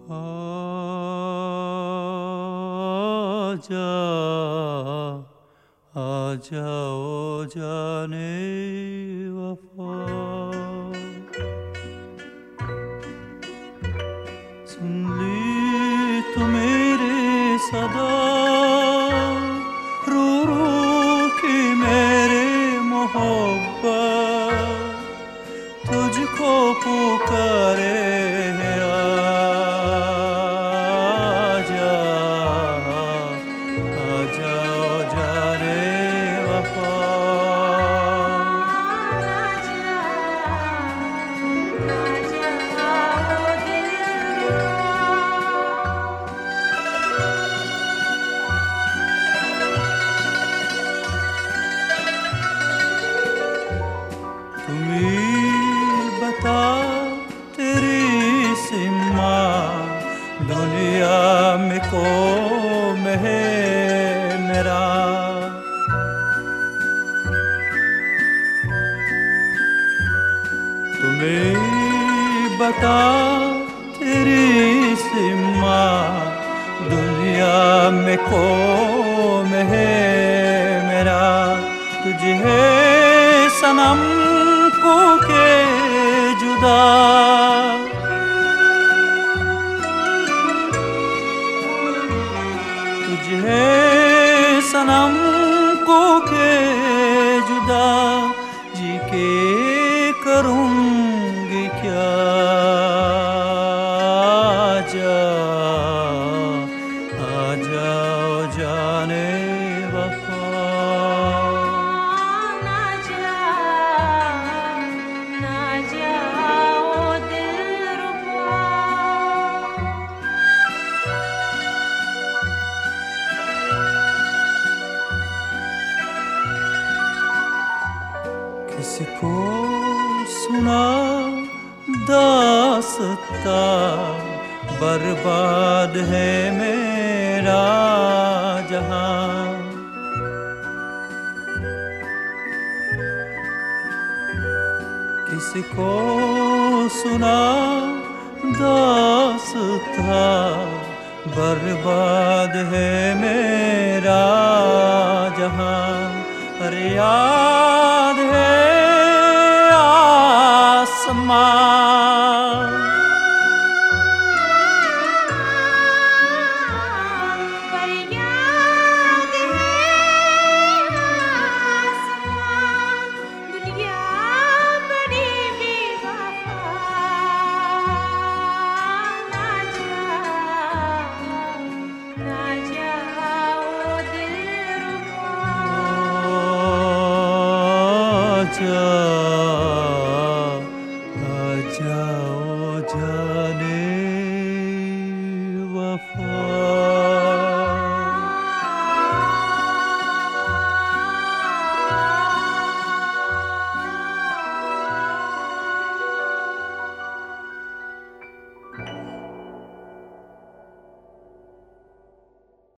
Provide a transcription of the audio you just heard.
आजा आजा ओ जाने वफा, सुन ली तो मेरे सदा रो रो के मेरे मोहब्बत तुझको पुकारे है। आजा आजा ओ जाने वफा, बता तेरी सिमा दुनिया में कौन है मेरा, तुम्हें बता तेरी सिमा दुनिया में कौन है मेरा, तुझे है सनम को के जुदा, तुझे सनम को के जुदा, जी के करूँगी क्या। आजा आजा ओ जाने वफा, किसको सुना दास्ता बर्बाद है मेरा जहां, किसको सुना दास्ता बर्बाद है मेरा जहां, अरे याद है आसमां, पर याद है आसमां, दुनिया बड़ी बेवफा, ना जाओ दिलरुबा, आजा